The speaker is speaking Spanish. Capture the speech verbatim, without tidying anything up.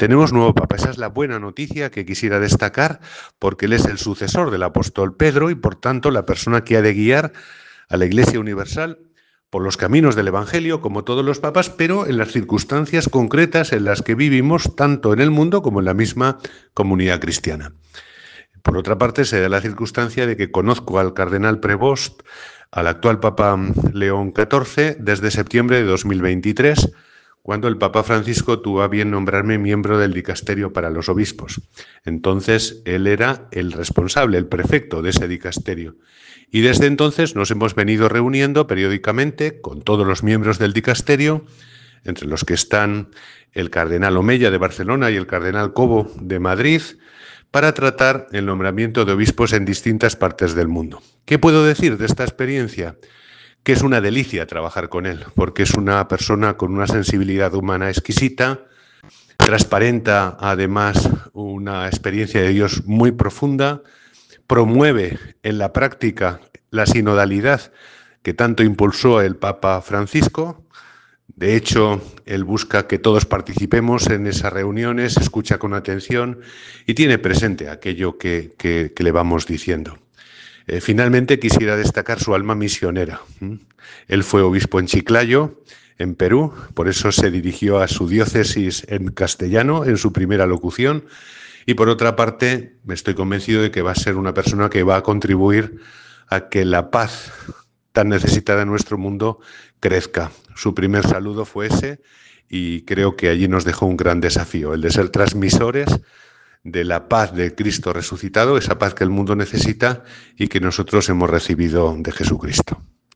Tenemos nuevo Papa. Esa es la buena noticia que quisiera destacar, porque él es el sucesor del apóstol Pedro y, por tanto, la persona que ha de guiar a la Iglesia Universal por los caminos del Evangelio, como todos los papas, pero en las circunstancias concretas en las que vivimos, tanto en el mundo como en la misma comunidad cristiana. Por otra parte, se da la circunstancia de que conozco al cardenal Prevost, al actual Papa León catorce, desde septiembre de dos mil veintitrés, cuando el Papa Francisco tuvo a bien nombrarme miembro del dicasterio para los obispos. Entonces, él era el responsable, el prefecto de ese dicasterio. Y desde entonces nos hemos venido reuniendo periódicamente con todos los miembros del dicasterio, entre los que están el cardenal Omeya de Barcelona y el cardenal Cobo de Madrid, para tratar el nombramiento de obispos en distintas partes del mundo. ¿Qué puedo decir de esta experiencia? Que es una delicia trabajar con él, porque es una persona con una sensibilidad humana exquisita, transparenta además una experiencia de Dios muy profunda, promueve en la práctica la sinodalidad que tanto impulsó el Papa Francisco. De hecho, él busca que todos participemos en esas reuniones, escucha con atención y tiene presente aquello que, que, que le vamos diciendo. Eh, finalmente, quisiera destacar su alma misionera. ¿Mm? Él fue obispo en Chiclayo, en Perú, por eso se dirigió a su diócesis en castellano en su primera locución. Y por otra parte, me estoy convencido de que va a ser una persona que va a contribuir a que la paz tan necesitada en nuestro mundo crezca. Su primer saludo fue ese y creo que allí nos dejó un gran desafío, el de ser transmisores de la paz de Cristo resucitado, esa paz que el mundo necesita y que nosotros hemos recibido de Jesucristo.